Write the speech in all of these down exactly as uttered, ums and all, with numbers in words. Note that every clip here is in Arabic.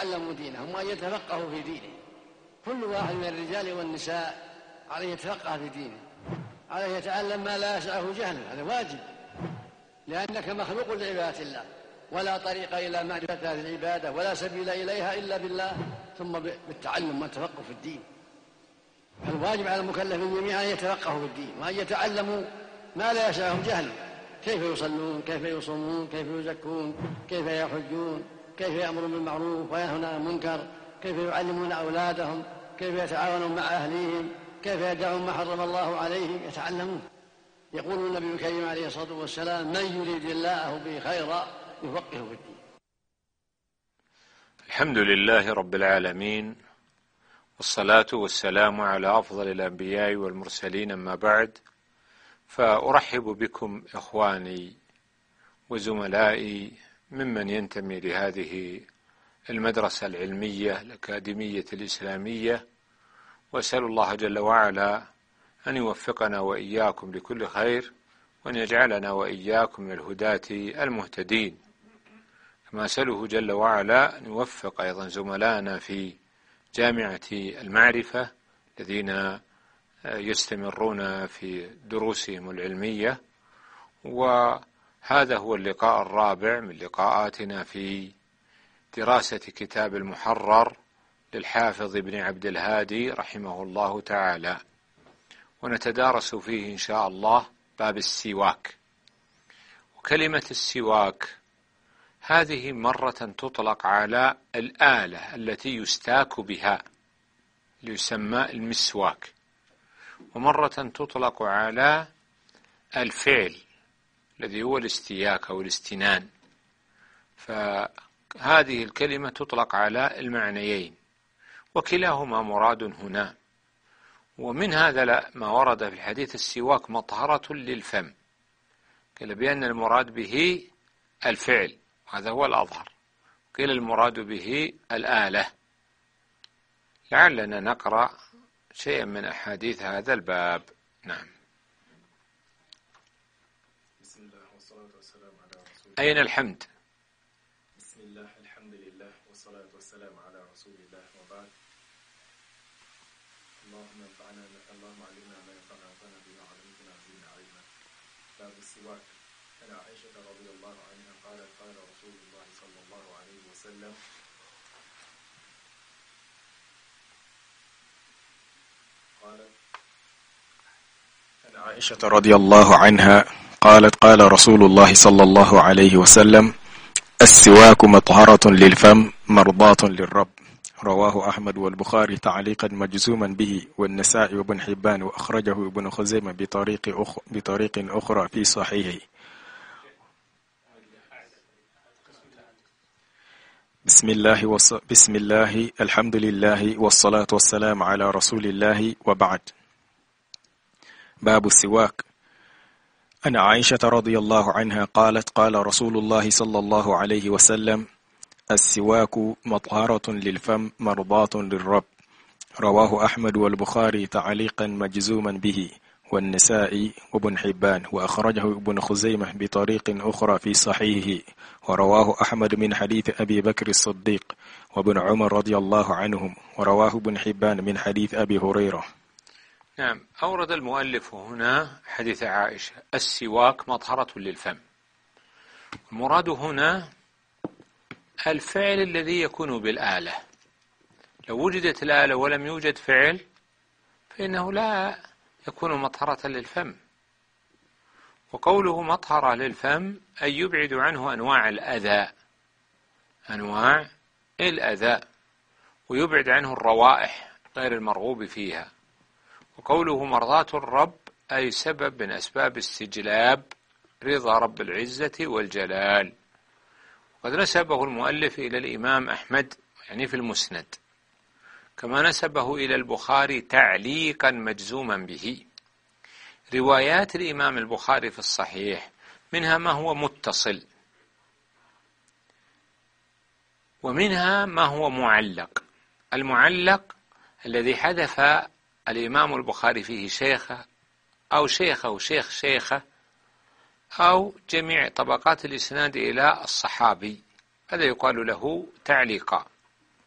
يتعلموا دينهم وأن يتفقهوا في دينه. كل واحد من الرجال والنساء عليه يتفقه في دينه، عليه يتعلم ما لا يسعه جهله، هذا واجب، لأنك مخلوق لعبادة الله، ولا طريق إلى معرفة هذه العبادة ولا سبيل إليها إلا بالله ثم بالتعلم والتفقه في الدين. الواجب على المكلفين جميعا أن يتفقهوا في الدين وأن يتعلموا ما لا يسعهم جهله، كيف يصلون، كيف يصومون، كيف يزكون، كيف يحجون، كيف يأمرون بالمعروف وينهون عن المنكر، كيف يعلمون أولادهم، كيف يتعاونون مع أهليهم، كيف يدعون ما حرم الله عليهم، يتعلمون. يقول النبي الكريم عليه الصلاة والسلام: من يريد الله به خيرا يفقهه في الدين. الحمد لله رب العالمين، والصلاة والسلام على أفضل الأنبياء والمرسلين، أما بعد، فأرحب بكم إخواني وزملائي ممن ينتمي لهذه المدرسة العلمية الأكاديمية الإسلامية، وأسأل الله جل وعلا أن يوفقنا وإياكم لكل خير، وأن يجعلنا وإياكم من الهداة المهتدين. كما أسأله جل وعلا أن يوفق أيضا زملائنا في جامعة المعرفة الذين يستمرون في دروسهم العلمية. وهذا هو اللقاء الرابع من لقاءاتنا في دراسة كتاب المحرر للحافظ ابن عبد الهادي رحمه الله تعالى، ونتدارس فيه إن شاء الله باب السواك. وكلمة السواك هذه مرة تطلق على الآلة التي يستاك بها ليسمى المسواك، ومرة تطلق على الفعل الذي هو الاستياك أو الاستنان. فهذه الكلمة تطلق على المعنيين، وكلاهما مراد هنا. ومن هذا ما ورد في الحديث: السواك مطهرة للفم، قيل بأن المراد به الفعل، هذا هو الأظهر، قيل المراد به الآلة. لعلنا نقرأ شيئا من أحاديث هذا الباب. نعم. بسم الله والصلاة والسلام على رسول الله. أين الحمد؟ بسم الله، الحمد لله والصلاة والسلام على رسول الله، وبعد. اللهم انفعنا اللهم علمنا ما ينفعنا وانفعنا بما علمتنا وزدنا علما. باب السواك. عن عائشة رضي الله عنها قالت: قال رسول الله صلى الله عليه وسلم: قالت عن عائشة رضي الله عنها قالت: قال رسول الله صلى الله عليه وسلم: السواك مطهرة للفم مرضاة للرب. رواه أحمد والبخاري تعليقا مجزوما به، والنسائي وابن حبان، وأخرجه ابن خزيمة بطريق أخ... بطريق أخرى في صحيحه. بسم الله وص... بسم الله الحمد لله والصلاة والسلام على رسول الله، وبعد. باب السواك. عن عائشة رضي الله عنها قالت: قال رسول الله صلى الله عليه وسلم: السواك مطهرة للفم مرضاة للرب. رواه أحمد والبخاري تعليقا مجزوما به، والنسائي وابن حبان، وأخرجه ابن خزيمة بطريق أخرى في صحيحه. ورواه أحمد من حديث أبي بكر الصديق وابن عمر رضي الله عنهم، ورواه ابن حبان من حديث أبي هريرة. نعم. أورد المؤلف هنا حديث عائشة: السواك مطهرة للفم. المراد هنا الفعل الذي يكون بالآلة. لو وجدت الآلة ولم يوجد فعل فإنه لا يكون مطهرة للفم. وقوله مطهرة للفم أي يبعد عنه أنواع الأذى، أنواع الأذى، ويبعد عنه الروائح غير المرغوب فيها. وقوله مرضاة الرب أي سبب من أسباب استجلاب رضا رب العزة والجلال. وقد نسبه المؤلف إلى الإمام أحمد يعني في المسند، كما نسبه إلى البخاري تعليقا مجزوما به. روايات الإمام البخاري في الصحيح منها ما هو متصل، ومنها ما هو معلق. المعلق الذي حذف الإمام البخاري فيه شيخه أو شيخه وشيخ شيخه أو جميع طبقات الإسناد إلى الصحابي، هذا يقال له تعليقا.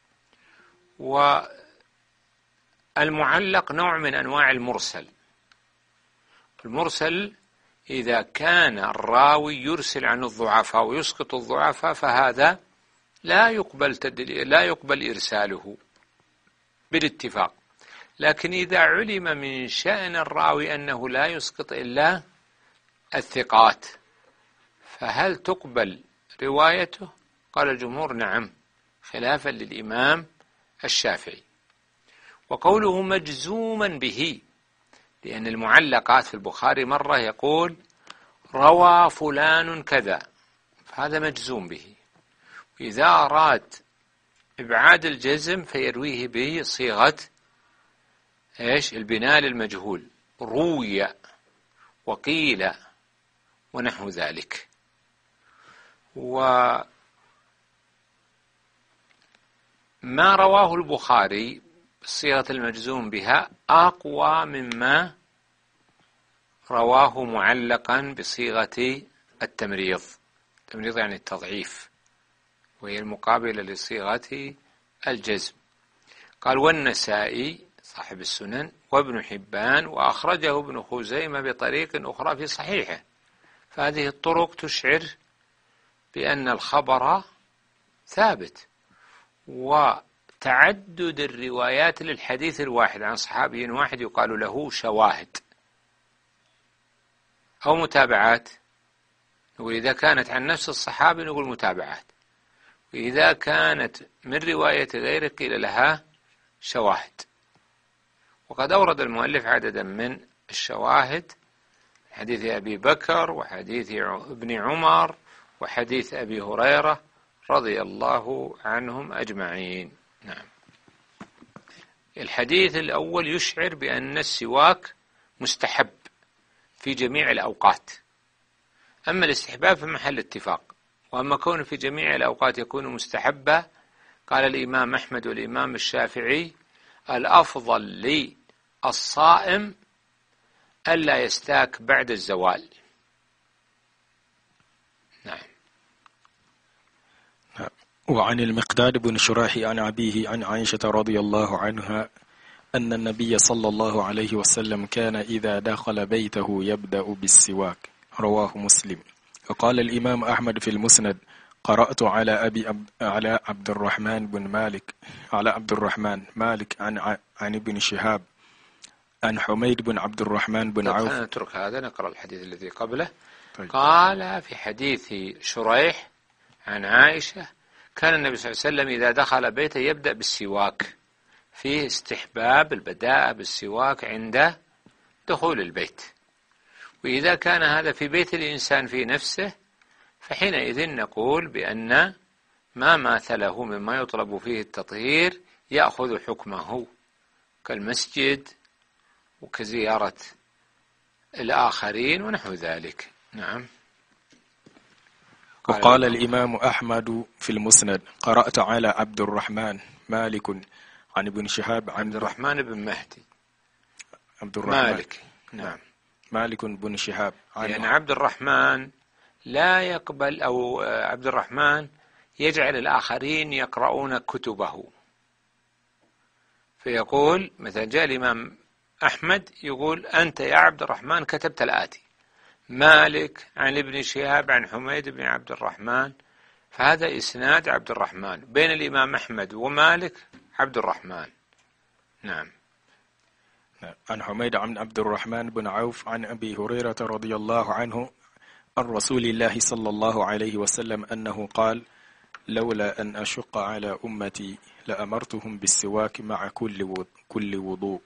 والمعلق نوع من أنواع المرسل. المرسل إذا كان الراوي يرسل عن الضعفاء ويسقط الضعفاء فهذا لا يقبل تدل... لا يقبل إرساله بالاتفاق. لكن إذا علم من شأن الراوي أنه لا يسقط إلا الثقات فهل تقبل روايته؟ قال الجمهور نعم، خلافا للإمام الشافعي. وقوله مجزوما به، لأن المعلقات في البخاري مرة يقول روى فلان كذا، فهذا مجزوم به. وإذا أراد إبعاد الجزم فيرويه به صيغة إيش؟ البناء للمجهول، روي وقيل ونحو ذلك. وما رواه البخاري صيغة المجزوم بها أقوى مما رواه معلقا بصيغة التمريض. التمريض يعني التضعيف، وهي المقابلة لصيغة الجزم. قال والنسائي صاحب السنن وابن حبان وأخرجه ابن خزيمة بطريق أخرى في صحيحه. فهذه الطرق تشعر بأن الخبر ثابت، وتعدد الروايات للحديث الواحد عن صحابي واحد يقال له شواهد أو متابعات. نقول إذا كانت عن نفس الصحابي نقول متابعات، وإذا كانت من رواية غيره قيل لها شواهد. وقد أورد المؤلف عددا من الشواهد، حديث أبي بكر وحديث ابن عمر وحديث أبي هريرة رضي الله عنهم أجمعين. نعم. الحديث الأول يشعر بأن السواك مستحب في جميع الأوقات، أما الاستحباب في محل اتفاق. وأما كونه في جميع الأوقات يكون مستحبا، قال الإمام أحمد والإمام الشافعي الأفضل للصائم ألا يستاك بعد الزوال. نعم. وعن المقداد بن شراح عن أبيه عن عائشة رضي الله عنها أن النبي صلى الله عليه وسلم كان إذا دخل بيته يبدأ بالسواك، رواه مسلم. وقال الإمام أحمد في المسند قرأت على أبي أب... على عبد الرحمن بن مالك على عبد الرحمن مالك عن عن ابن شهاب عن حميد بن عبد الرحمن بن عوف. نترك هذا نقرأ الحديث الذي قبله. طيب. قال في حديث شريح عن عائشة كان النبي صلى الله عليه وسلم إذا دخل بيته يبدأ بالسواك، فيه استحباب البداء بالسواك عند دخول البيت. وإذا كان هذا في بيت الإنسان في نفسه فحينئذ نقول بأن ما ماثله مما يطلب فيه التطهير يأخذ حكمه كالمسجد وكزيارة الآخرين ونحو ذلك. نعم. قال وقال الإمام أحمد في المسند قرأت على عبد الرحمن مالك عن ابن شهاب عن عبد الرحمن بن مهدي عبد الرحمن مالك. نعم. مالك بن شهاب لأن يعني عبد الرحمن لا يقبل، أو عبد الرحمن يجعل الآخرين يقرؤون كتبه، فيقول مثلا جاء الإمام أحمد يقول أنت يا عبد الرحمن كتبت الآتي: مالك عن ابن شهاب عن حميد بن عبد الرحمن، فهذا إسناد عبد الرحمن بين الإمام أحمد ومالك عبد الرحمن. نعم. عن حميد عن عبد الرحمن بن عوف عن أبي هريرة رضي الله عنه عن رسول الله صلى الله عليه وسلم أنه قال: لولا أن أشق على أمتي لأمرتهم بالسواك مع كل كل وضوء.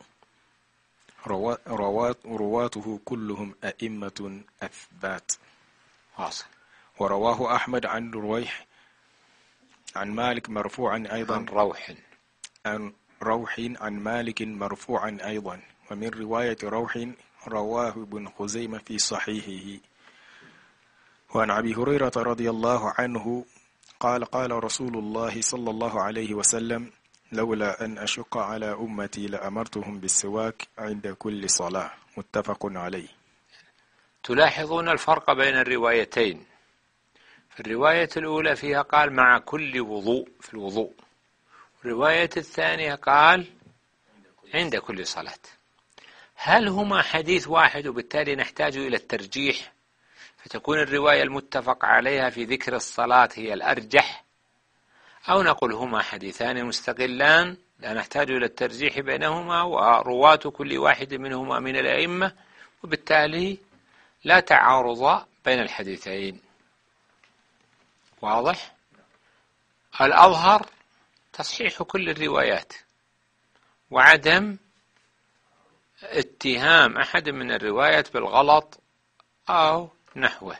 روات رواته كلهم أئمة أثبات. واصل. ورواه أحمد عن رويح عن مالك مرفوعا أيضا عن روح عن روح عن مالك مرفوعا أيضا. ومن رواية روح رواه ابن خزيمة في صحيحه. وعن أبي هريرة رضي الله عنه قال: قال رسول الله صلى الله عليه وسلم: لولا أن أشق على أمتي لأمرتهم بالسواك عند كل صلاة. متفق عليه. تلاحظون الفرق بين الروايتين. في الرواية الأولى فيها قال مع كل وضوء في الوضوء، الرواية الثانية قال عند كل صلاة. هل هما حديث واحد وبالتالي نحتاج إلى الترجيح فتكون الرواية المتفق عليها في ذكر الصلاة هي الأرجح، أو نقول هما حديثان مستقلان لا نحتاج إلى الترجيح بينهما ورواة كل واحد منهما من الأئمة وبالتالي لا تعارض بين الحديثين؟ واضح؟ الأظهر تصحيح كل الروايات وعدم اتهام أحد من الروايات بالغلط أو نحوه،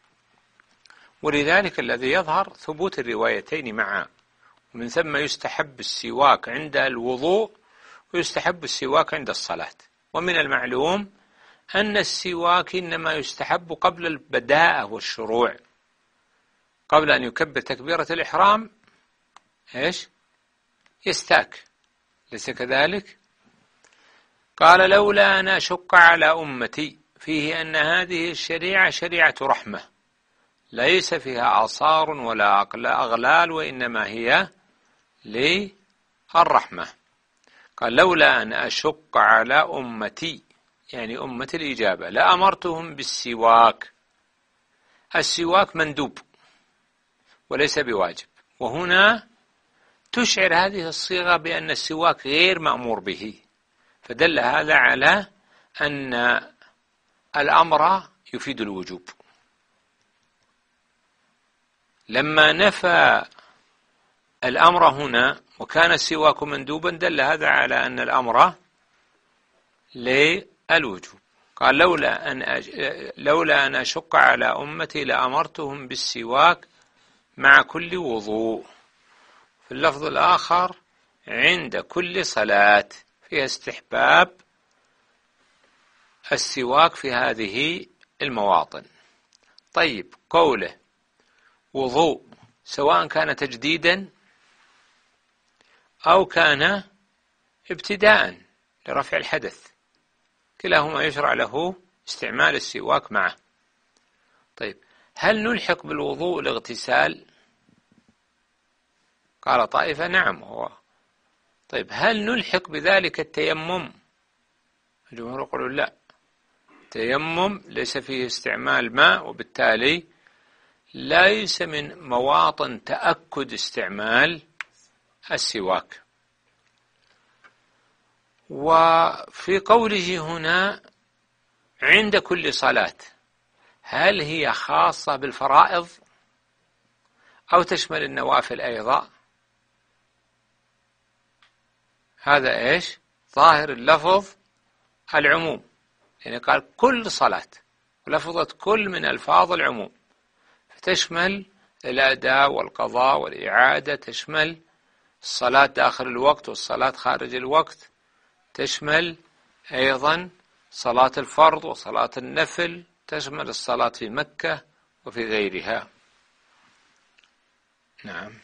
ولذلك الذي يظهر ثبوت الروايتين معا، ومن ثم يستحب السواك عند الوضوء ويستحب السواك عند الصلاة. ومن المعلوم أن السواك إنما يستحب قبل البداءة والشروع، قبل أن يكبر تكبيرة الإحرام إيش؟ يستاك، ليس كذلك؟ قال لولا أن أشق على أمتي، فيه أن هذه الشريعة شريعة رحمة ليس فيها آثار ولا أغلال، وإنما هي للرحمة. قال لولا أن أشق على أمتي يعني أمة الإجابة لأمرتهم بالسواك. السواك مندوب وليس بواجب، وهنا تشعر هذه الصيغة بأن السواك غير مأمور به، فدل هذا على أن الأمر يفيد الوجوب. لما نفى الأمر هنا وكان السواك مندوبا دل هذا على أن الأمر للوجوب. قال لولا أن أج... لولا أن أشق على أمتي لأمرتهم بالسواك مع كل وضوء. في اللفظ الآخر عند كل صلاة فيها استحباب السواك في هذه المواطن. طيب قوله وضوء سواء كان تجديدا أو كان ابتداء لرفع الحدث كلاهما يشرع له استعمال السواك معه. طيب هل نلحق بالوضوء الاغتسال؟ قال طائفة نعم هو. طيب هل نلحق بذلك التيمم؟ الجمهور يقولون لا، التيمم ليس فيه استعمال ماء وبالتالي ليس من مواطن تأكد استعمال السواك. وفي قوله هنا عند كل صلاة هل هي خاصة بالفرائض أو تشمل النوافل أيضا؟ هذا إيش؟ ظاهر اللفظ العموم، يعني قال كل صلاة، ولفظة كل من ألفاظ العموم فتشمل الأداء والقضاء والإعادة، تشمل الصلاة داخل الوقت والصلاة خارج الوقت، تشمل أيضا صلاة الفرض وصلاة النفل، تشمل الصلاة في مكة وفي غيرها. نعم.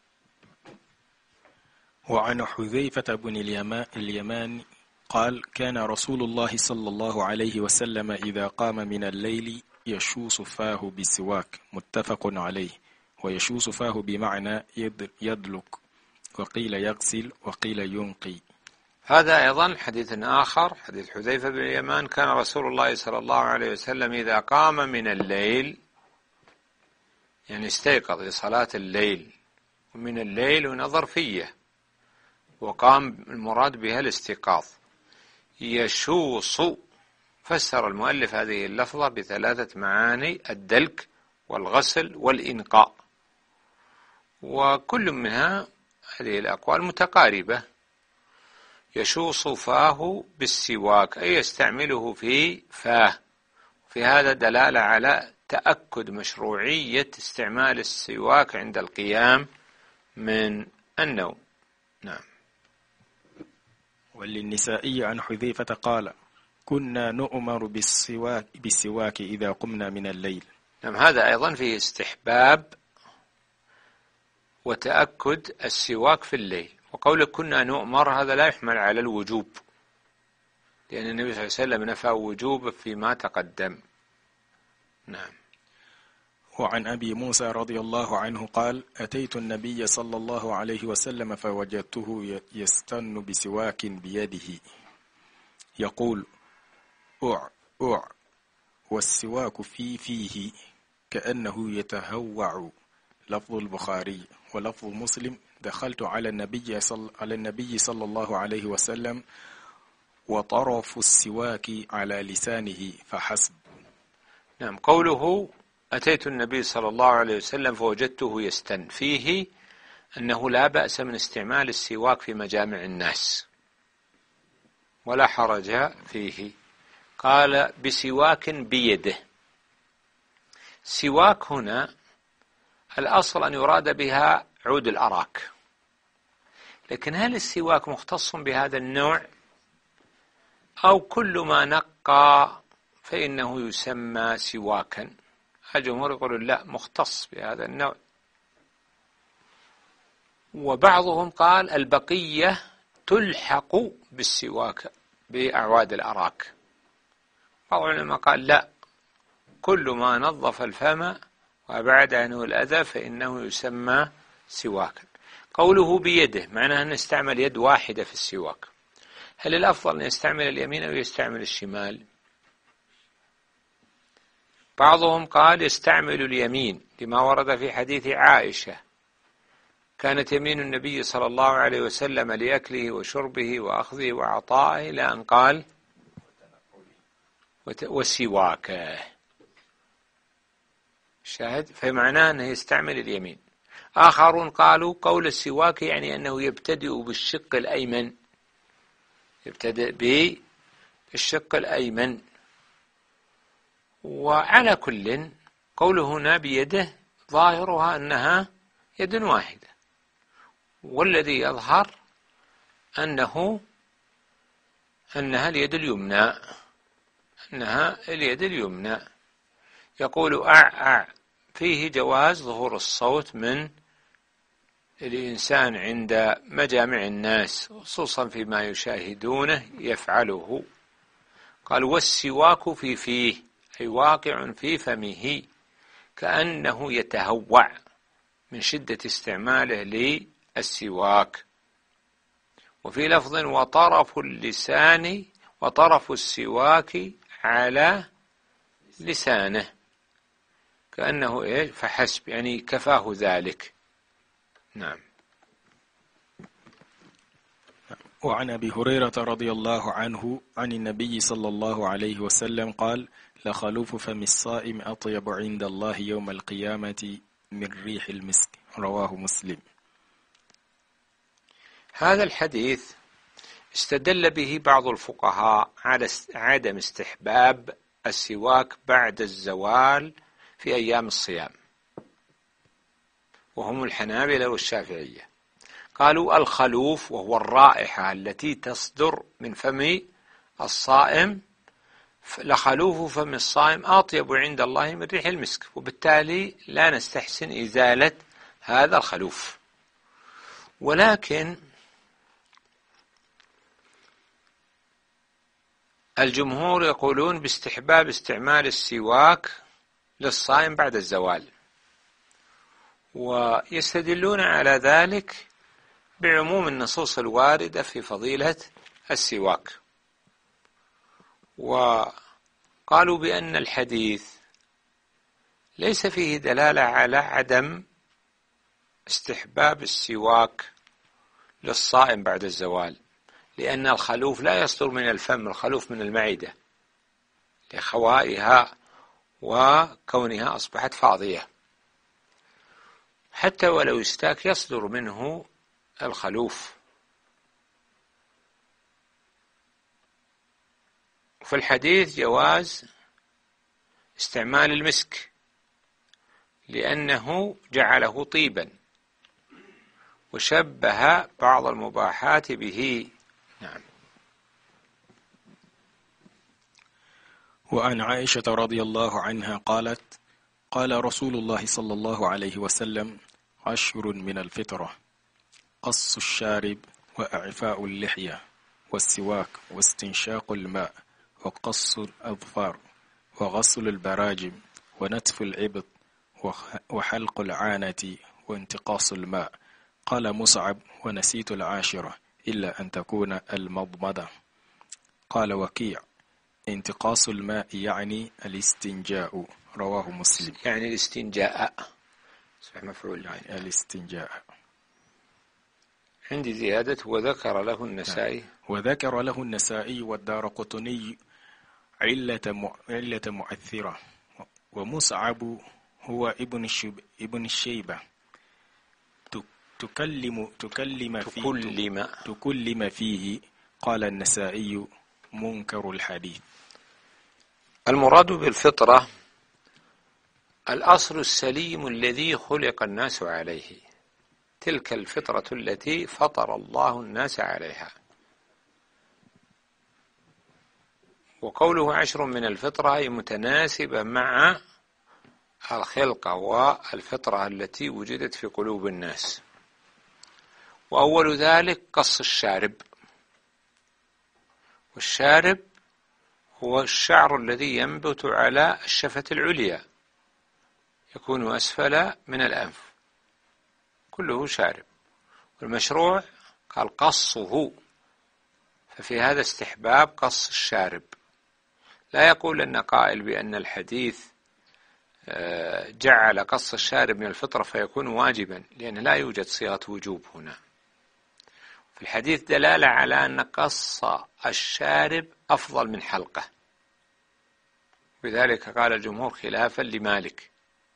وعن حذيفة بن اليمان قال كان رسول الله صلى الله عليه وسلم إذا قام من الليل يشوص فاه بالسواك، متفق عليه. ويشوص فاه بمعنى يدلك، وقيل يغسل وقيل ينقي. هذا أيضا حديث آخر، حديث حذيفة بن اليمان كان رسول الله صلى الله عليه وسلم إذا قام من الليل يعني استيقظ لصلاة الليل، ومن الليل هنا ظرفية وقام المراد بها الاستيقاظ. يشوص فسر المؤلف هذه اللفظة بثلاثة معاني: الدلك والغسل والإنقاء، وكل منها هذه الأقوال متقاربة. يشوص فاه بالسواك أي يستعمله في فاه، في هذا دلالة على تأكد مشروعية استعمال السواك عند القيام من النوم. نعم. وللنسائي عن حذيفة قال كنا نؤمر بالسواك, بالسواك إذا قمنا من الليل. نعم، هذا أيضا فيه استحباب وتأكد السواك في الليل. وقول كنا نؤمر هذا لا يحمل على الوجوب، لأن النبي صلى الله عليه وسلم نفى وجوب فيما تقدم. نعم. وعن أبي موسى رضي الله عنه قال أتيت النبي صلى الله عليه وسلم فوجدته يستن بسواك بيده يقول أع أع والسواك في فيه كأنه يتهوع. لفظ البخاري. ولفظ مسلم دخلت على النبي صل على النبي صلى الله عليه وسلم وطرف السواك على لسانه فحسب. نعم، قوله أتيت النبي صلى الله عليه وسلم فوجدته يستن فيه أنه لا بأس من استعمال السواك في مجامع الناس ولا حرج فيه. قال بسواك بيده. سواك هنا الأصل أن يراد بها عود الأراك، لكن هل السواك مختص بهذا النوع أو كل ما نقى فإنه يسمى سواكا؟ الجمهور يقولون لا، مختص بهذا النوع. وبعضهم قال البقية تلحق بالسواك بأعواد الأراك. بعض العلماء قال لا، كل ما نظف الفم وأبعد عنه الأذى فإنه يسمى سواكا. قوله بيده معناه أن يستعمل يد واحدة في السواك. هل الأفضل أن يستعمل اليمين أو يستعمل الشمال؟ بعضهم قال يستعمل اليمين لما ورد في حديث عائشة كانت يمين النبي صلى الله عليه وسلم لأكله وشربه وأخذه وعطائه إلى أن قال وسواكه. شاهد، فمعناه أنه يستعمل اليمين. آخرون قالوا قول السواك يعني أنه يبتدئ بالشق الأيمن، يبتدئ بالشق الأيمن. وعلى كل قوله هنا بيده ظاهرها أنها يد واحدة، والذي يظهر أنه أنها اليد اليمنى، أنها اليد اليمنى. يقول أع أع فيه جواز ظهور الصوت من الإنسان عند مجامع الناس خصوصا فيما يشاهدونه يفعله. قال والسواك في فيه أي واقع في فمه كأنه يتهوع من شدة استعماله للسواك. وفي لفظ وطرف اللسان وطرف السواك على لسانه كأنه إيه فحسب، يعني كفاه ذلك. نعم. وعن أبي هريرة رضي الله عنه عن النبي صلى الله عليه وسلم قال لخلوف فم الصائم أطيب عند الله يوم القيامة من ريح المسك. رواه مسلم. هذا الحديث استدل به بعض الفقهاء على عدم استحباب السواك بعد الزوال في أيام الصيام، وهم الحنابلة والشافعية. قالوا الخلوف وهو الرائحة التي تصدر من فم الصائم، لخلوف فم الصائم أطيب عند الله من ريح المسك، وبالتالي لا نستحسن إزالة هذا الخلوف. ولكن الجمهور يقولون باستحباب استعمال السواك للصائم بعد الزوال، ويستدلون على ذلك بعموم النصوص الواردة في فضيلة السواك. وقالوا بأن الحديث ليس فيه دلالة على عدم استحباب السواك للصائم بعد الزوال، لأن الخلوف لا يصدر من الفم، الخلوف من المعدة لخوائها وكونها أصبحت فاضية. حتى ولو استاك يصدر منه الخلوف. في الحديث جواز استعمال المسك لأنه جعله طيبا، وشبه بعض المباحات به. نعم. وعن عائشة رضي الله عنها قالت قال رسول الله صلى الله عليه وسلم عشر من الفطرة: قص الشارب، وإعفاء اللحية، والسواك، واستنشاق الماء، وقص الأظفار، وغسل البراجم، ونتف العبط، وحلق العانة وانتقاص الماء. قال مصعب: ونسيت العاشرة إلا أن تكون المضمضة. قال وكيع: انتقاص الماء يعني الاستنجاء. رواه مسلم. يعني الاستنجاء صحيح مفعول يعني الاستنجاء. عندي زيادة وذكر له النسائي. وذكر له النسائي والدارقطني علة علة مؤثرة. ومصعب هو ابن الشب ابن الشيبة تكلم تكلم فيه تكلم تكلم فيه. قال النسائي: منكر الحديث. المراد بالفطرة الأصل السليم الذي خلق الناس عليه، تلك الفطرة التي فطر الله الناس عليها. وقوله عشر من الفطرة هي متناسبة مع الخلقة والفطرة التي وجدت في قلوب الناس. وأول ذلك قص الشارب، والشارب هو الشعر الذي ينبت على الشفة العليا، يكون أسفل من الأنف، كله شارب. والمشروع قال قصه، ففي هذا استحباب قص الشارب. لا يقول أن قائل بأن الحديث جعل قص الشارب من الفطرة فيكون واجبا، لأن لا يوجد صيغة وجوب هنا. في الحديث دلالة على أن قص الشارب أفضل من حلقه، بذلك قال الجمهور خلافا لمالك.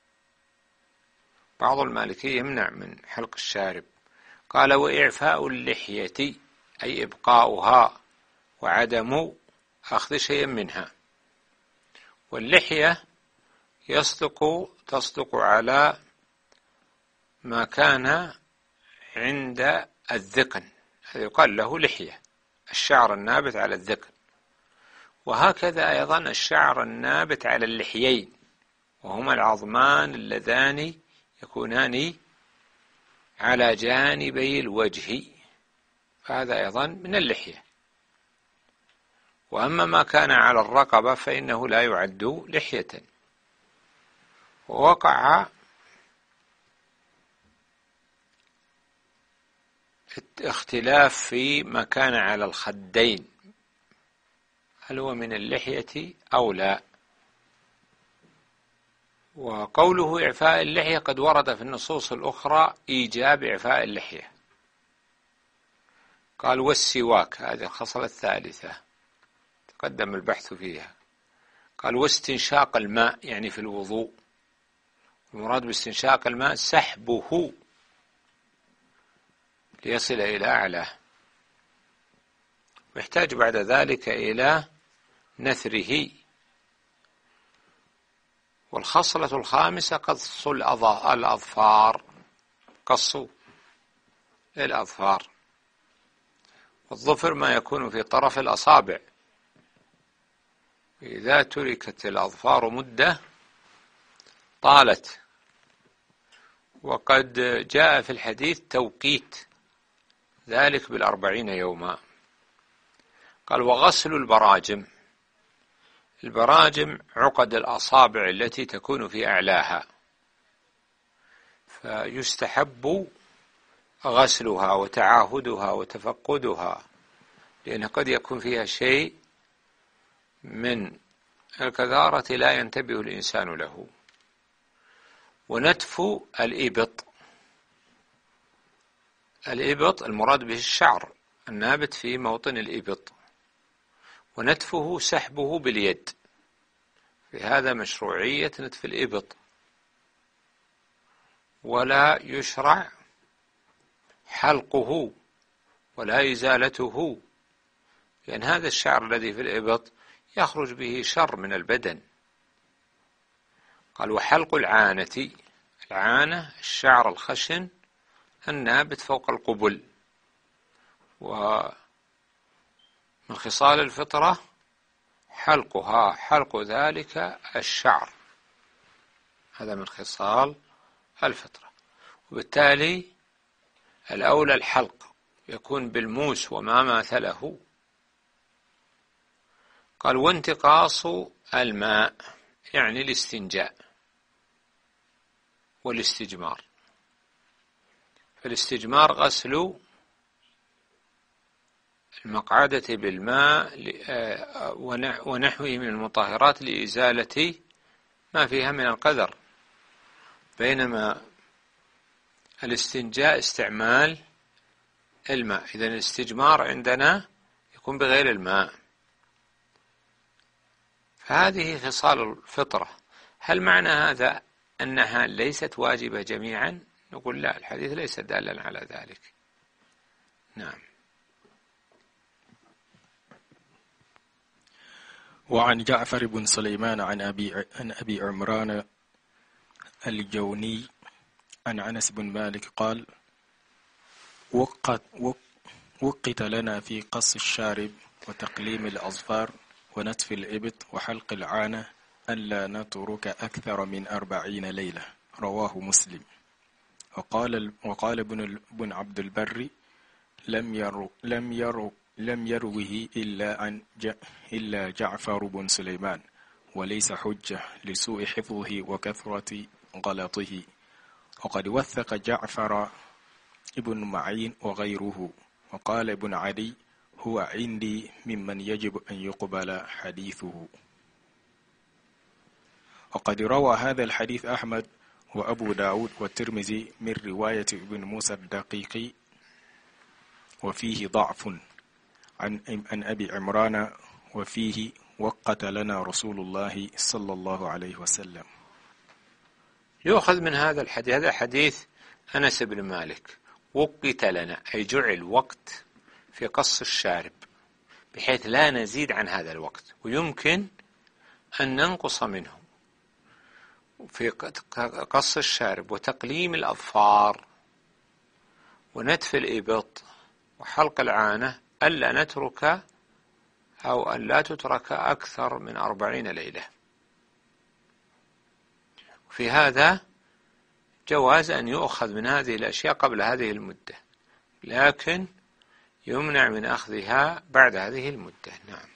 بعض المالكية يمنع من حلق الشارب. قال وإعفاء اللحية أي إبقاؤها وعدم أخذ شيء منها. واللحية يصدق تصدق على ما كان عند الذقن، هذا يقال له لحية، الشعر النابت على الذقن. وهكذا أيضا الشعر النابت على اللحيين، وهما العظمان اللذان يكونان على جانبي الوجه، فهذا أيضا من اللحية. وأما ما كان على الرقبة فإنه لا يعد لحية. ووقع اختلاف في ما كان على الخدين، هل هو من اللحية أو لا. وقوله إعفاء اللحية قد ورد في النصوص الأخرى إيجاب إعفاء اللحية. قال والسواك، هذه الخصلة الثالثة تقدم البحث فيها. قال واستنشاق الماء يعني في الوضوء. المراد باستنشاق الماء سحبه ليصل إلى أعلاه، ويحتاج بعد ذلك إلى نثره. والخصلة الخامسة قص الأظفار، قص الأظفار. والظفر ما يكون في طرف الأصابع، إذا تركت الأظفار مدة طالت. وقد جاء في الحديث توقيت ذلك بالأربعين يوما. قال وغسل البراجم. البراجم عقد الأصابع التي تكون في أعلاها، فيستحب غسلها وتعاهدها وتفقدها، لأن قد يكون فيها شيء من الكثارة لا ينتبه الإنسان له. ونتف الإبط. الإبط المراد به الشعر النابت في موطن الإبط، ونتفه سحبه باليد. في هذا مشروعية نتف الإبط، ولا يشرع حلقه ولا إزالته، لأن هذا الشعر الذي في الإبط يخرج به شر من البدن. قال وحلق العانة. العانة الشعر الخشن النابت فوق القبل. ومن خصال الفطرة حلقها، حلق ذلك الشعر، هذا من خصال الفطرة. وبالتالي الأولى الحلق يكون بالموس وما ماثله. قال وانتقاص الماء يعني الاستنجاء. والاستجمار. فالاستجمار غسل المقعدة بالماء ونحوه من المطهرات لإزالة ما فيها من القذر، بينما الاستنجاء استعمال الماء. إذن الاستجمار عندنا يكون بغير الماء. فهذه خصال الفطرة. هل معنى هذا أنها ليست واجبة جميعا؟ نقول لا، الحديث ليس دالا على ذلك. نعم. وعن جعفر بن سليمان عن أبي, عن أبي عمران الجوني عن أنس بن مالك قال: وقت, وقت لنا في قص الشارب وتقليم الأظفار ونتف الإبط وحلق العانة ألا نترك أكثر من أربعين ليلة. رواه مسلم. وقال وقال ابن ابن عبد البر: لم يرو لم يرو لم يروه إلا عن إلا جعفر بن سليمان، وليس حجة لسوء حفظه وكثرة غلطه. وقد وثق جعفر ابن معين وغيره. وقال ابن عدي: هو عندي ممن يجب أن يقبل حديثه. وقد روى هذا الحديث أحمد وأبو داود والترمذي من رواية ابن موسى الدقيقي، وفيه ضعف عن عن أبي عمران، وفيه: وقت لنا رسول الله صلى الله عليه وسلم. يؤخذ من هذا الحديث، هذا حديث أنس بن مالك، وقت لنا أي جعل وقت في قص الشارب بحيث لا نزيد عن هذا الوقت، ويمكن أن ننقص منه في قص الشارب وتقليم الأظفار ونتف الإبط وحلق العانة، ألا نترك أو أن لا تترك أكثر من أربعين ليلة. في هذا جواز أن يؤخذ من هذه الأشياء قبل هذه المدة، لكن يمنع من أخذها بعد هذه المدة. نعم.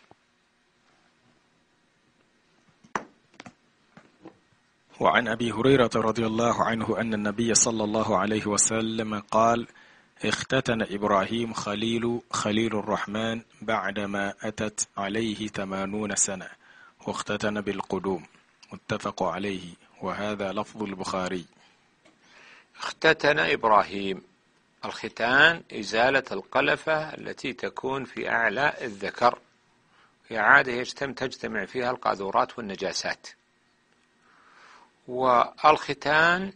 وعن أبي هريرة رضي الله عنه أن النبي صلى الله عليه وسلم قال: اختتن إبراهيم خليل خليل الرحمن بعدما أتت عليه ثمانون سنة، واختتن بالقدوم. متفق عليه، وهذا لفظ البخاري. اختتن إبراهيم، الختان إزالة القلفة التي تكون في أعلى الذكر، هي عادة يجتمع تجتمع فيها القاذورات والنجاسات. والختان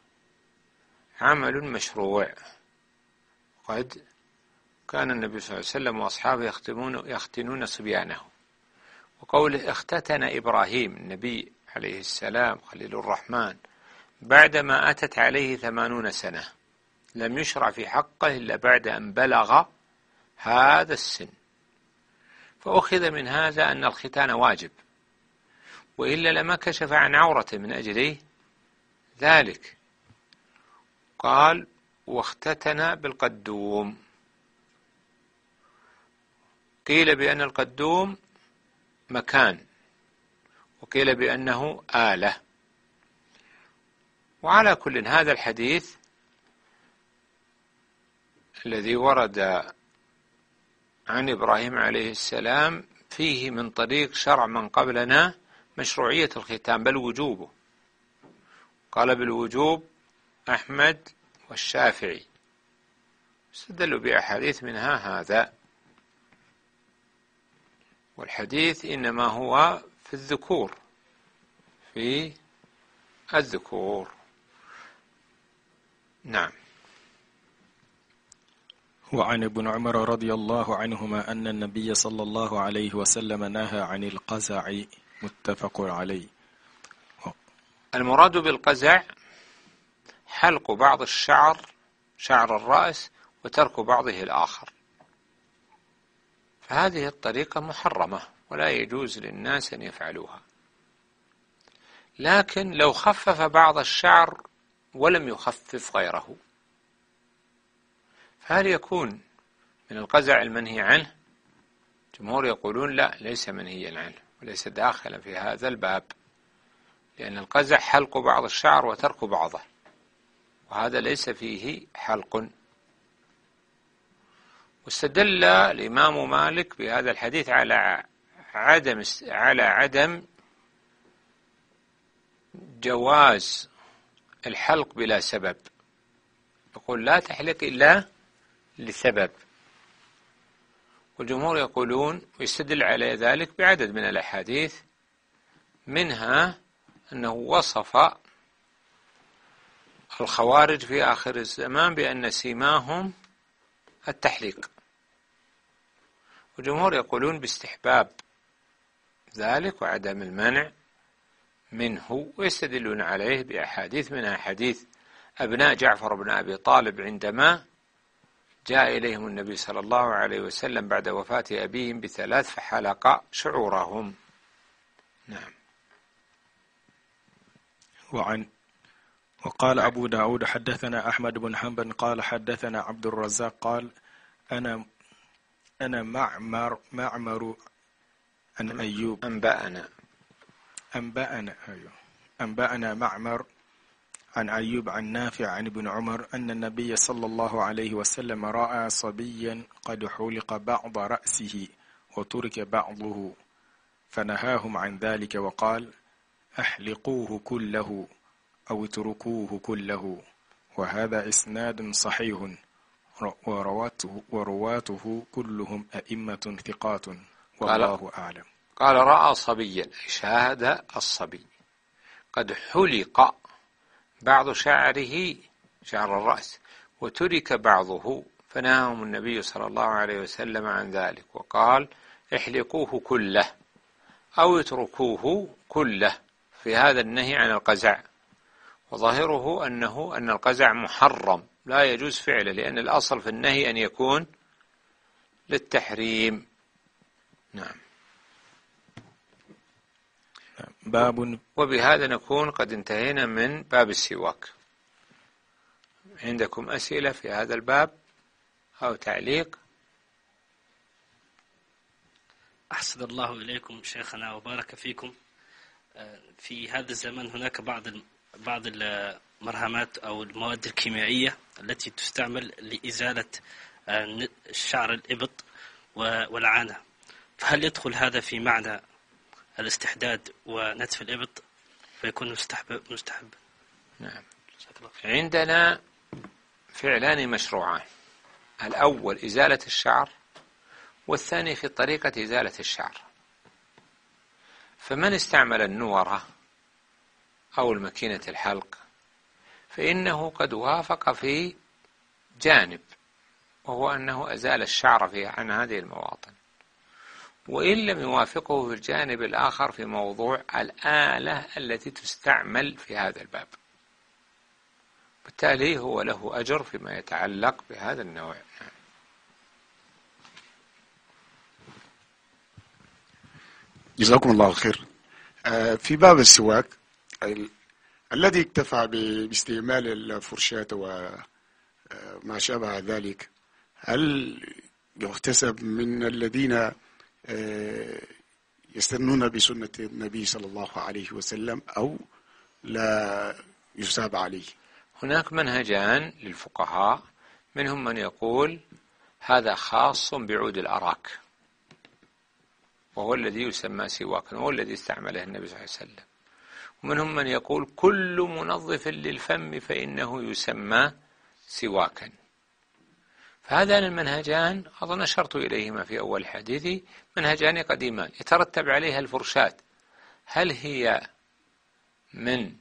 عمل مشروع، قد كان النبي صلى الله عليه وسلم وأصحابه يختمون يختنون صبيانه. وقوله اختتن إبراهيم النبي عليه السلام خليل الرحمن بعدما أتت عليه ثمانون سنة، لم يشرع في حقه إلا بعد أن بلغ هذا السن. فأخذ من هذا أن الختان واجب، وإلا لما كشف عن عورته من أجل ذلك. قال: واختتن بالقدوم. قيل بأن القدوم مكان، وقيل بأنه آلة. وعلى كل، هذا الحديث الذي ورد عن إبراهيم عليه السلام فيه من طريق شرع من قبلنا مشروعية الختان بل وجوبه. قال بالوجوب أحمد والشافعي، استدلوا بأحاديث منها هذا. والحديث إنما هو في الذكور، في الذكور. نعم. وعن ابن عمر رضي الله عنهما أن النبي صلى الله عليه وسلم نهى عن القزع. متفق عليه. المراد بالقزع حلق بعض الشعر شعر الرأس وترك بعضه الآخر، فهذه الطريقة محرمة ولا يجوز للناس أن يفعلوها. لكن لو خفف بعض الشعر ولم يخفف غيره، فهل يكون من القزع المنهي عنه؟ جمهور يقولون لا، ليس منهيا عنه وليس داخلا في هذا الباب، لأن القزع حلق بعض الشعر وترك بعضه. وهذا ليس فيه حلق. واستدل الإمام مالك بهذا الحديث على عدم على عدم جواز الحلق بلا سبب، يقول لا تحلق إلا لسبب، والجمهور يقولون ويستدل على ذلك بعدد من الأحاديث، منها أنه وصف الخوارج في آخر الزمان بأن سيماهم التحليق، والجمهور يقولون باستحباب ذلك وعدم المنع منه، ويستدلون عليه بأحاديث، منها حديث أبناء جعفر بن أبي طالب عندما جاء إليهم النبي صلى الله عليه وسلم بعد وفاة أبيهم بثلاث فحلق شعورهم. نعم. وعن وقال أبو داود حدثنا أحمد بن حنبل قال حدثنا عبد الرزاق قال أنا أنا معمر معمر عن أيوب أنبأنا أنبأنا أيوه أنبأنا معمر عن أيوب عن نافع عن ابن عمر أن النبي صلى الله عليه وسلم رأى صبيا قد حلق بعض رأسه وترك بعضه فنهاهم عن ذلك وقال أحلقوه كله أو اتركوه كله، وهذا إسناد صحيح ورواته, ورواته كلهم أئمة ثقات والله أعلم. قال رأى صبيا، شاهد الصبي قد حلق بعض شعره شعر الرأس وترك بعضه، فنهاهم النبي صلى الله عليه وسلم عن ذلك وقال احلقوه كله أو اتركوه كله، في هذا النهي عن القزع، وظاهره أنه أن القزع محرم لا يجوز فعله، لأن الأصل في النهي أن يكون للتحريم. نعم. باب. وبهذا نكون قد انتهينا من باب السواك. عندكم أسئلة في هذا الباب أو تعليق؟ أحسن الله إليكم شيخنا وبارك فيكم. في هذا الزمن هناك بعض بعض المرهمات أو المواد الكيميائية التي تستعمل لإزالة شعر الإبط والعانة، فهل يدخل هذا في معنى الاستحداد ونتف الإبط فيكون مستحب مستحب؟ نعم. عندنا فعلان مشروعان، الأول إزالة الشعر، والثاني في طريقة إزالة الشعر. فمن استعمل النورة أو الماكينة الحلق فإنه قد وافق في جانب، وهو أنه أزال الشعر في عن هذه المواطن، وإن لم يوافقه في الجانب الآخر في موضوع الآلة التي تستعمل في هذا الباب، بالتالي هو له أجر فيما يتعلق بهذا النوع. جزاكم الله خير. في باب السواك الذي اكتفى باستعمال الفرشاة وما شابه ذلك، هل يحتسب من الذين يستنون بسنة النبي صلى الله عليه وسلم أو لا يساب عليه؟ هناك منهجان للفقهاء، منهم من يقول هذا خاص بعود الأراك، وهو الذي يسمى سواكا، وهو الذي استعمله النبي صلى الله عليه وسلم، ومنهم من يقول كل منظف للفم فإنه يسمى سواكا. فهذان المنهجان أظن أشرت إليهما في أول حديثي، منهجان قديمان يترتب عليها الفرشاة، هل هي من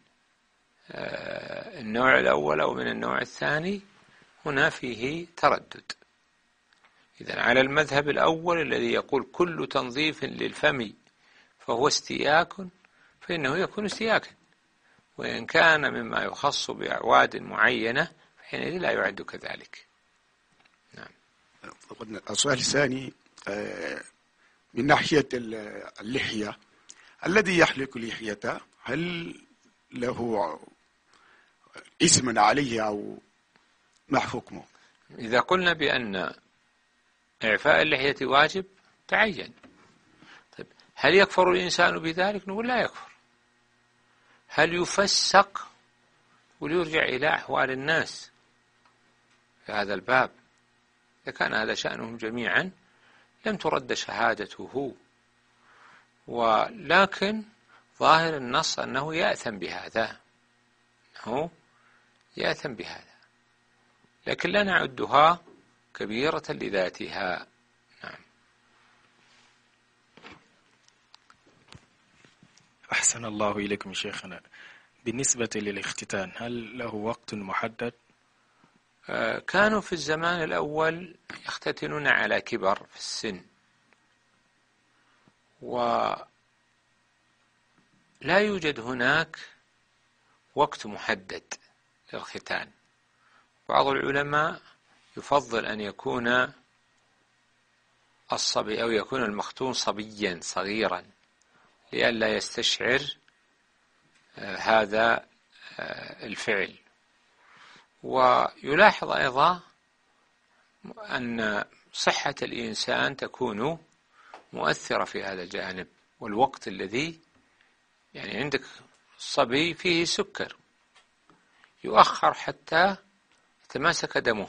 النوع الأول أو من النوع الثاني؟ هنا فيه تردد. إذن على المذهب الأول الذي يقول كل تنظيف للفم فهو استياك، فإنه يكون استياكا، وإن كان مما يخص بأعواد معينة فحينئذ لا يعد كذلك. نعم. السؤال الثاني من ناحية اللحية، الذي يحلق لحيته هل له اسم عليه أو ما حكمه؟ إذا قلنا بأن إعفاء اللحية واجب تعين، طيب هل يكفر الإنسان بذلك؟ نقول لا يكفر. هل يفسق وليرجع إلى أحوال الناس في هذا الباب. إذا كان هذا شأنهم جميعا لم ترد شهادته، ولكن ظاهر النص أنه يأثم بهذا، أنه يأثم بهذا، لكن لا نعدها كبيرة لذاتها. نعم. أحسن الله إليكم شيخنا. بالنسبة للاختتان هل له وقت محدد؟ آه كانوا في الزمان الأول يختتنون على كبر في السن، ولا يوجد هناك وقت محدد للختان. بعض العلماء يفضل أن يكون الصبي أو يكون المختون صبيا صغيرا لئلا يستشعر آه هذا آه الفعل. ويلاحظ أيضا أن صحة الإنسان تكون مؤثرة في هذا الجانب، والوقت الذي يعني عندك الصبي فيه سكر يؤخر حتى يتماسك دمه،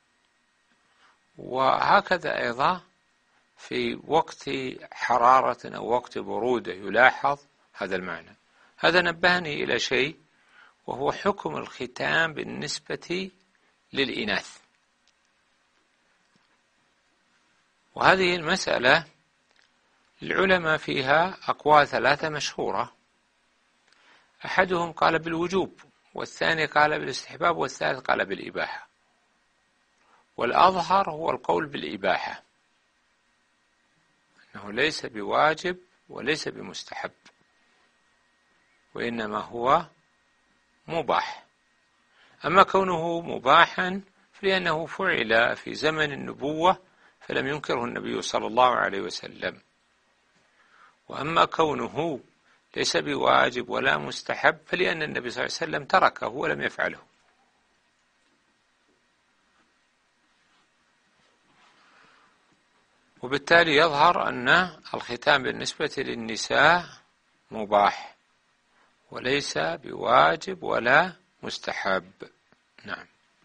وهكذا أيضا في وقت حرارة أو وقت برودة يلاحظ هذا المعنى. هذا نبهني إلى شيء، وهو حكم الختان بالنسبة للإناث. وهذه المسألة العلماء فيها أقوال ثلاثة مشهورة، أحدهم قال بالوجوب، والثاني قال بالاستحباب، والثالث قال بالإباحة. والأظهر هو القول بالإباحة، أنه ليس بواجب وليس بمستحب، وإنما هو مباح. أما كونه مباحا فلأنه فعل في زمن النبوة فلم ينكره النبي صلى الله عليه وسلم. وأما كونه ليس بواجب ولا مستحب فلأن النبي صلى الله عليه وسلم تركه ولم يفعله. وبالتالي يظهر أن الختان بالنسبة للنساء مباح وليس بواجب ولا مستحب. نعم.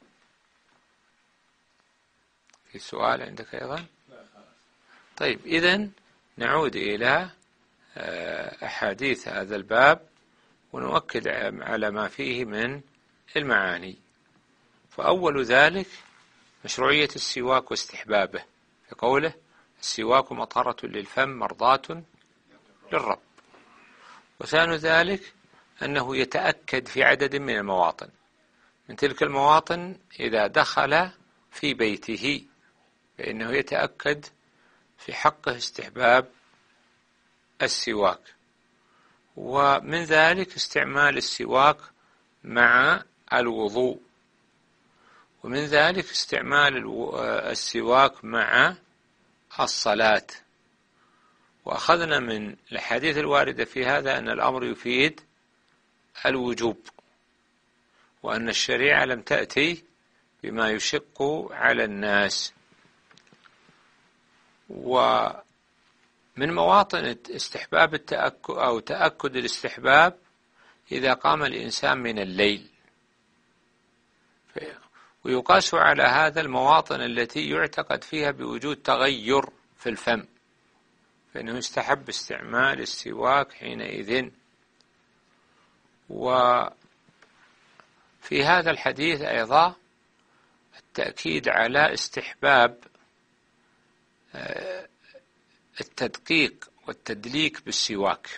في سؤال عندك أيضا؟ طيب، إذن نعود إلى أحاديث هذا الباب ونؤكد على ما فيه من المعاني. فأول ذلك مشروعية السواك واستحبابه، في قوله السواك مطهرة للفم مرضاة للرب. وثاني ذلك أنه يتأكد في عدد من المواطن، من تلك المواطن إذا دخل في بيته فإنه يتأكد في حقه استحباب السواك. ومن ذلك استعمال السواك مع الوضوء، ومن ذلك استعمال السواك مع الصلاة. وأخذنا من الحديث الواردة في هذا أن الأمر يفيد الوجوب، وأن الشريعة لم تأتي بما يشق على الناس. ومن مواطن استحباب التأكد أو تأكد الاستحباب إذا قام الإنسان من الليل، ويقاس على هذا المواطن التي يعتقد فيها بوجود تغير في الفم، فإنه يستحب استعمال السواك حينئذ. وفي هذا الحديث أيضا التأكيد على استحباب التدقيق والتدليك بالسواك.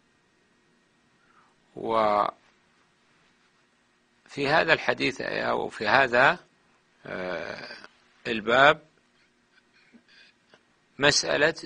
وفي هذا الحديث أو في هذا الباب مسألة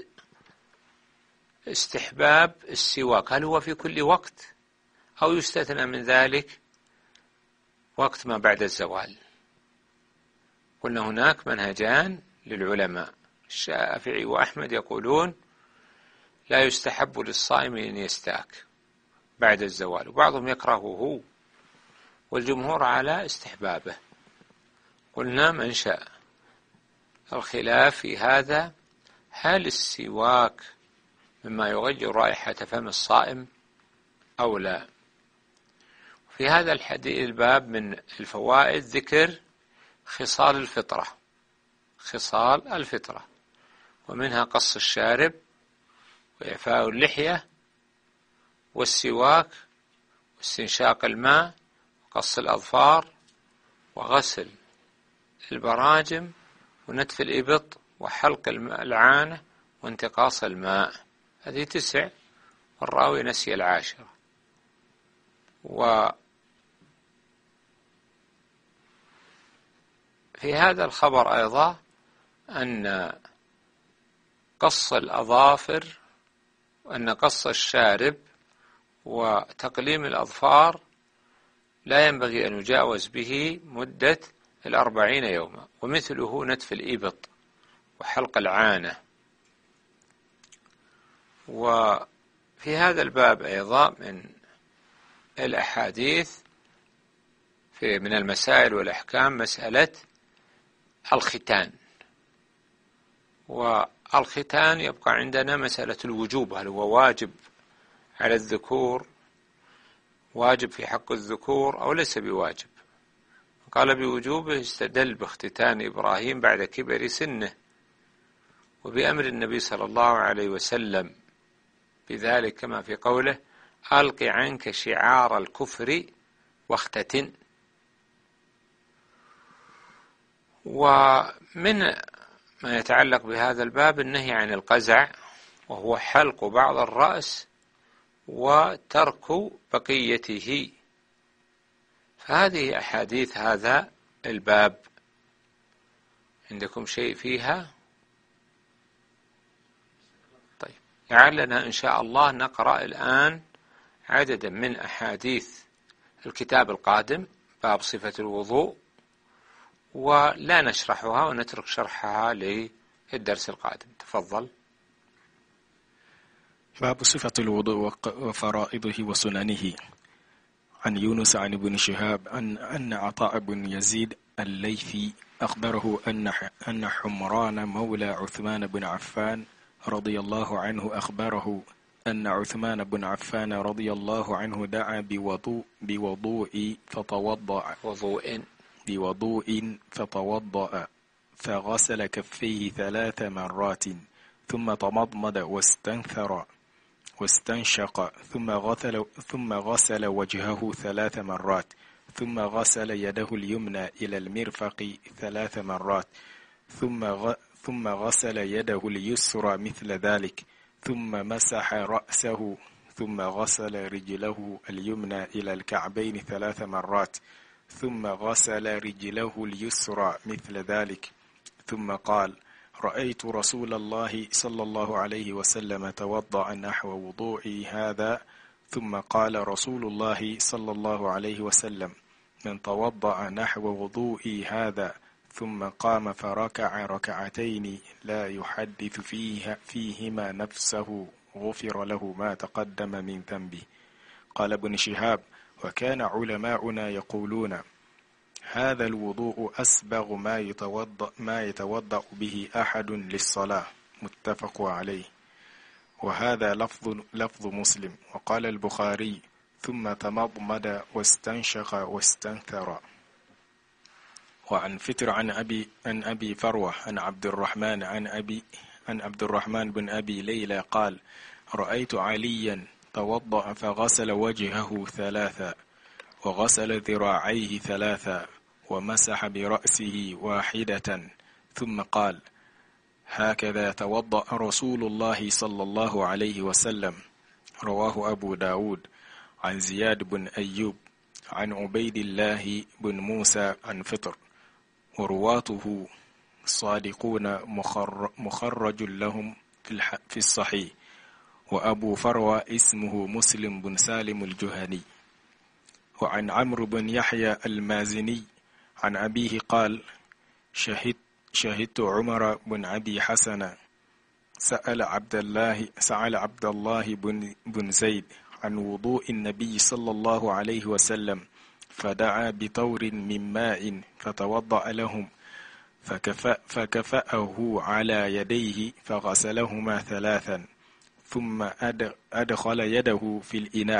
استحباب السواك، هل هو في كل وقت أو يستثنى من ذلك وقت ما بعد الزوال؟ قلنا هناك منهجان للعلماء، الشافعي وأحمد يقولون لا يستحب للصائم أن يستاك بعد الزوال، وبعضهم يكرهه، والجمهور على استحبابه. قلنا من شاء الخلاف في هذا، هل السواك مما يغير رائحة فم الصائم أو لا؟ في هذا الحديث الباب من الفوائد ذكر خصال الفطرة خصال الفطرة ومنها قص الشارب وإعفاء اللحية والسواك واستنشاق الماء وقص الأظفار وغسل البراجم ونتف الإبط وحلق العانة وانتقاص الماء. هذه تسع والراوي نسي العاشرة. وفي هذا الخبر أيضا أن قص الأظافر وأن قص الشارب وتقليم الأظفار لا ينبغي أن يجاوز به مدة الأربعين يوما، ومثله نتف الإبط وحلق العانة. وفي هذا الباب أيضا من الأحاديث في من المسائل والأحكام مسألة الختان. والختان يبقى عندنا مسألة الوجوب، هل هو واجب على الذكور، واجب في حق الذكور أو ليس بواجب؟ قال بوجوبه استدل باختتان إبراهيم بعد كبر سنه وبأمر النبي صلى الله عليه وسلم بذلك كما في قوله ألق عنك شعار الكفر واختتن. ومن ما يتعلق بهذا الباب النهي عن القزع، وهو حلق بعض الرأس وترك بقيته. فهذه أحاديث هذا الباب. عندكم شيء فيها؟ طيب، لعلنا إن شاء الله نقرأ الآن عددا من أحاديث الكتاب القادم باب صفة الوضوء، ولا نشرحها ونترك شرحها للدرس القادم. تفضل. باب صفة الوضوء وفرائضه وسننه. عن يونس عن ابن شهاب أن أن عطاء بن يزيد الليثي أخبره أن أن حمران مولى عثمان بن عفان رضي الله عنه أخبره أن عثمان بن عفان رضي الله عنه دعا بوضوء بوضوء فتوضأ وضوء بوضوء فتوضأ فغسل كفيه ثلاث مرات ثم تمضمض واستنثر واستنشق ثم غسل ثم غسل وجهه ثلاث مرات ثم غسل يده اليمنى إلى المرفق ثلاث مرات ثم غ ثم غسل يده اليسرى مثل ذلك ثم مسح رأسه ثم غسل رجله اليمنى إلى الكعبين ثلاث مرات ثم غسل رجله اليسرى مثل ذلك ثم قال رأيت رسول الله صلى الله عليه وسلم توضأ نحو وضوئي هذا ثم قال رسول الله صلى الله عليه وسلم من توضأ نحو وضوئي هذا ثم قام فركع ركعتين لا يحدث فيها فيهما نفسه غفر له ما تقدم من ذنبه. قال ابن شهاب وكان علماؤنا يقولون هذا الوضوء أسبغ ما يتوضأ ما يتوضأ به أحد للصلاة متفق عليه. وهذا لفظ لفظ مسلم. وقال البخاري ثم تمضمض واستنشق واستنثر. وعن فتر عن أبي عن أبي فروة عن عبد الرحمن عن أبي عن عبد الرحمن بن أبي ليلى قال رأيت عليا توضأ فغسل وجهه ثلاثا وغسل ذراعيه ثلاثا ومسح برأسه واحدة ثم قال هكذا توضأ رسول الله صلى الله عليه وسلم. رواه أبو داود. عن زياد بن أيوب عن عبيد الله بن موسى عن فطر ورواته صادقون مخرج لهم في الصحيح. وأبو فروة اسمه مسلم بن سالم الجهني. وعن عمرو بن يحيى المازني عن أبيه قال شهدت شهدت عمر بن أبي حسن سأل عبد الله سأل عبد الله بن بن زيد عن وضوء النبي صلى الله عليه وسلم فدعا بطور من ماء فتوضأ لهم فكفأ فكفأه على يديه فغسلهما ثلاثا ثم أدخل يده في الإناء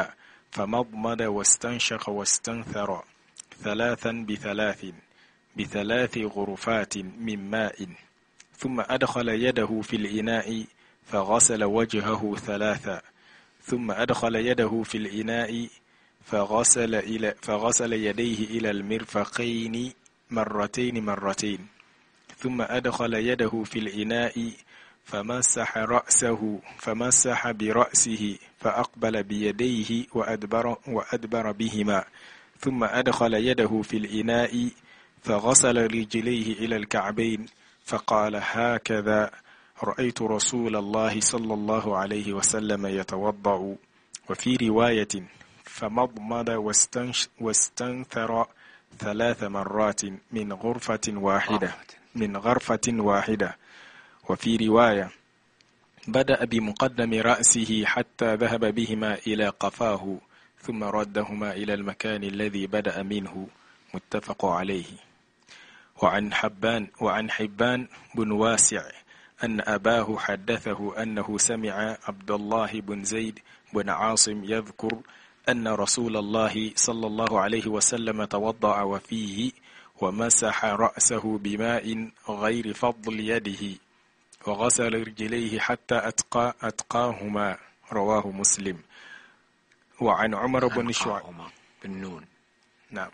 فمضمض واستنشق واستنثر ثلاثا بثلاث بثلاث غرفات من ماء، ثم أدخل يده في الإناء فغسل وجهه ثلاثا، ثم أدخل يده في الإناء فغسل, إلى فغسل يديه إلى المرفقين مرتين مرتين، ثم أدخل يده في الإناء فمسح رأسه فمسح برأسه فأقبل بيديه وأدبر, وأدبر بهما، ثم أدخل يده في الإناء فغسل رجليه إلى الكعبين فقال: هكذا رأيت رسول الله صلى الله عليه وسلم يتوضأ. وفي رواية: فمضمض واستنثر ثلاث مرات من غرفة واحدة من غرفة واحدة. وفي رواية: بدأ بمقدم رأسه حتى ذهب بهما إلى قفاه ثم ردهما إلى المكان الذي بدأ منه، متفق عليه. وعن حبان وعن حبان بن واسع أن أباه حدثه أنه سمع عبد الله بن زيد بن عاصم يذكر أن رسول الله صلى الله عليه وسلم توضأ وفيه ومسح رأسه بماء غير فضل يده وغسل رجليه حتى أتقى أتقاهما، رواه مسلم. وعن عمر بن شعيب بالنون، نعم،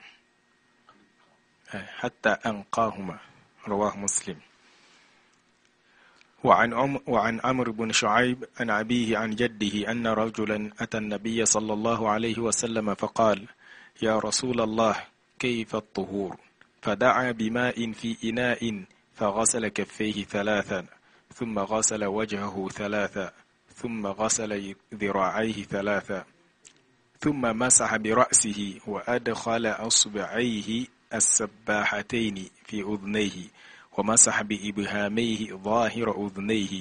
حتى أنقاهما، رواه مسلم. وعن عم وعن عمرو بن شعيب عن أبيه عن جده أن رجلا أتى النبي صلى الله عليه وسلم فقال: يا رسول الله، كيف الطهور؟ فدعا بماء في إناء فغسل كفيه ثلاثا، ثم غسل وجهه ثلاثا، ثم غسل ذراعيه ثلاثا، ثم مسح برأسه وأدخل أصبعيه السباحتين في أذنيه، ومسح بإبهاميه ظاهر أذنيه،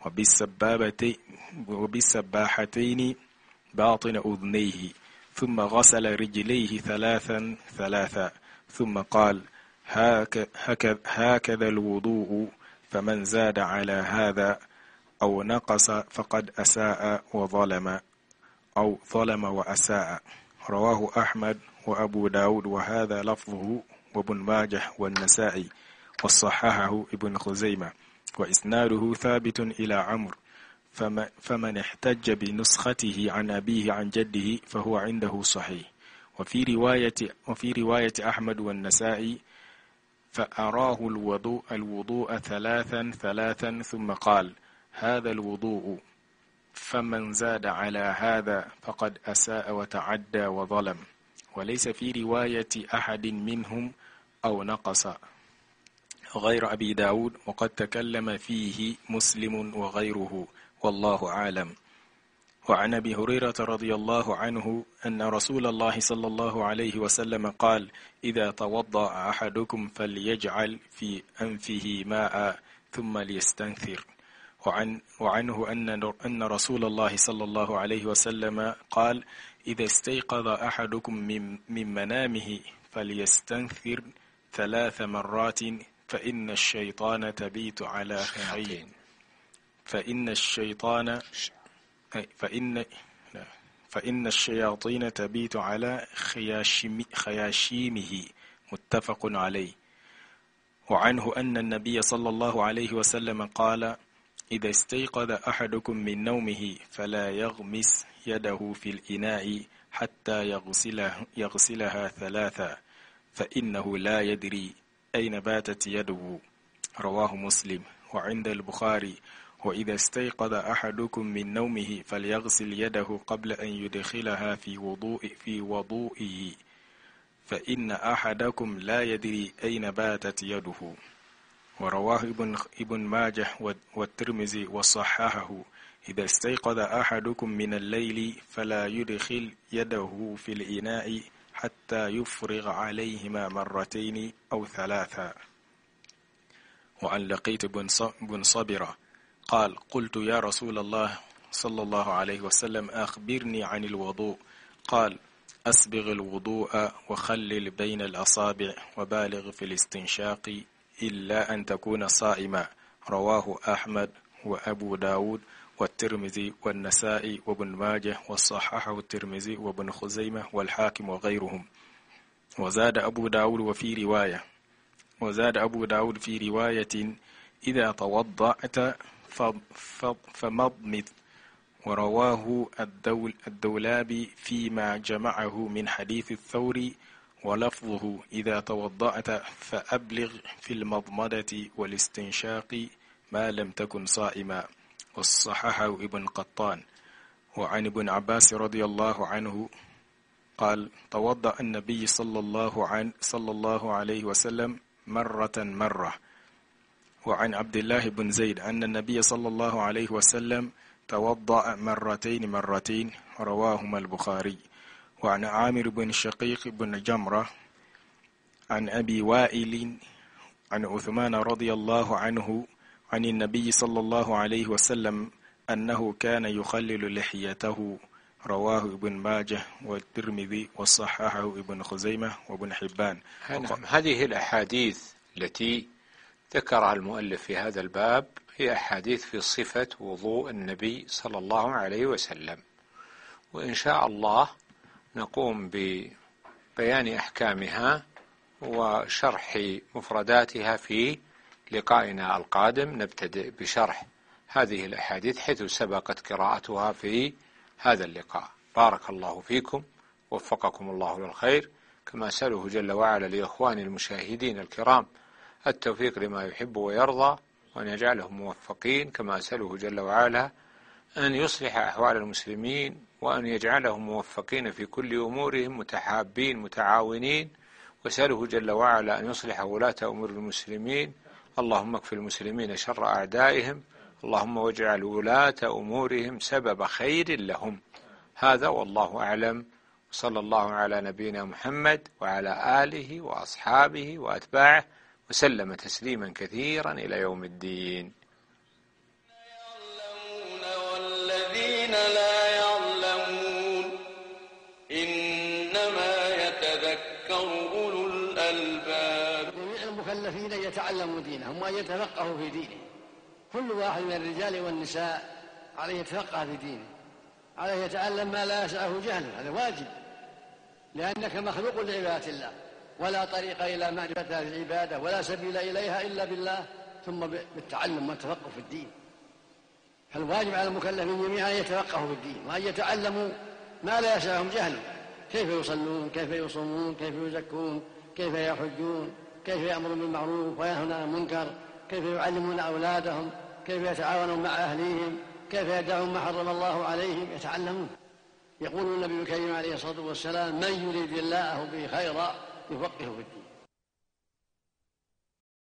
وبالسباحتين باطن أذنيه، ثم غسل رجليه ثلاثا ثلاثا، ثم قال: هكذا الوضوء، فمن زاد على هذا أو نقص فقد أساء وظلم أو ظلم وأساء. رواه أحمد وأبو داود، وهذا لفظه، وابن ماجه والنسائي، وصححه ابن خزيمة، وإسناده ثابت إلى عمرو، فمن احتج بنسخته عن أبيه عن جده فهو عنده صحيح. وفي رواية وفي رواية أحمد والنسائي: فأراه الوضوء الوضوء ثلاثا ثلاثا ثم قال: هذا الوضوء، فمن زاد على هذا فقد أساء وتعدى وظلم. وليس في رواية أحد منهم أو نقص غير أبي داود، وقد تكلم فيه مسلم وغيره، والله أعلم. وعن أبي هريرة رضي الله عنه أن رسول الله صلى الله عليه وسلم قال: إذا توضأ أحدكم فليجعل في أنفه ماء ثم ليستنثر. وعن وعنه أن أن رسول الله صلى الله عليه وسلم قال: إذا استيقظ أحدكم من, من منامه فليستنثر ثلاث مرات، فإن الشيطان تبيت على خير فإن الشيطان فإن فإن الشياطين تبيت على خياشم خياشيمه، متفق عليه. وعنه أن النبي صلى الله عليه وسلم قال: إذا استيقظ أحدكم من نومه فلا يغمس يده في الإناء حتى يغسلها, يغسلها ثلاثا، فإنه لا يدري أين باتت يده، رواه مسلم. وعند البخاري: وإذا استيقظ أحدكم من نومه فليغسل يده قبل أن يدخلها في وضوء في وضوئه، فإن أحدكم لا يدري أين باتت يده. ورواه ابن ابن ماجه والترمذي وصححه: إذا استيقظ أحدكم من الليل فلا يدخل يده في الإناء حتى يفرغ عليهما مرتين أو ثلاثا. وعن لقيت بن صبرة قال: قلت يا رسول الله صلى الله عليه وسلم أخبرني عن الوضوء. قال: أسبغ الوضوء وخلل بين الأصابع وبالغ في الاستنشاق إلا أن تكون صائما، رواه أحمد وأبو داود والترمذي والنسائي وابن ماجه وصححه الترمذي وابن خزيمة والحاكم وغيرهم. وزاد أبو داود وفي رواية وزاد أبو داود في رواية إذا توضأت فمضمض. ورواه الدول الدولابي فيما جمعه من حديث الثوري ولفظه إذا توضأت فأبلغ في المضمضة والاستنشاق ما لم تكن صائما. والصححه ابن قطان. وعن ابن عباس رضي الله عنه قال توضأ النبي صلى الله عن صلى الله عليه وسلم مرة مرة. وعن عبد الله بن زيد أن النبي صلى الله عليه وسلم توضأ مرتين مرتين رواهما البخاري. وعن عامر بن شقيق بن جمرة عن أبي وائل عن عثمان رضي الله عنه عن النبي صلى الله عليه وسلم أنه كان يخلل لحيته رواه ابن ماجه والترمذي وصححه ابن خزيمة وابن حبان. هذه الأحاديث التي ذكرها المؤلف في هذا الباب هي أحاديث في صفة وضوء النبي صلى الله عليه وسلم، وإن شاء الله نقوم ببيان أحكامها وشرح مفرداتها في لقائنا القادم. نبتدئ بشرح هذه الأحاديث حيث سبقت قراءتها في هذا اللقاء. بارك الله فيكم، وفقكم الله للخير، كما أسأله جل وعلا لإخواني المشاهدين الكرام التوفيق لما يحب ويرضى، وأن يجعلهم موفقين، كما أسأله جل وعلا أن يصلح أحوال المسلمين، وأن يجعلهم موفقين في كل أمورهم، متحابين متعاونين، وأسأله جل وعلا أن يصلح ولاة أمور المسلمين. اللهم اكف المسلمين شر أعدائهم، اللهم واجعل ولاة أمورهم سبب خير لهم. هذا والله أعلم، وصلى الله على نبينا محمد وعلى آله وأصحابه وأتباعه وسلم تسليما كثيرا إلى يوم الدين. والذين لا يعلمون إنما يتذكر أولو الألباب. جميع المكلفين يتعلموا دينهم وأن يتفقهوا في دينه. كل واحد من الرجال والنساء عليه يتفقه في دينه، عليه يتعلم ما لا يسعه جهله، هذا واجب، لأنك مخلوق لعبادة الله، ولا طريق إلى معرفة هذه العبادة ولا سبيل إليها إلا بالله، ثم بالتعلم والتفقه في الدين. فالواجب على المكلفين جميعا أن يتفقهوا في الدين وأن يتعلموا ما لا يسعهم جهله، كيف يصلون، كيف يصومون، كيف يزكون، كيف يحجون، كيف يأمرون بالمعروف وينهون عن المنكر، كيف يعلمون أولادهم، كيف يتعاونون مع أهليهم، كيف يدعون ما حرم الله عليهم، يتعلمون. يقول النبي الكريم عليه الصلاة والسلام من يريد الله به خيرا يفقهه في الدين.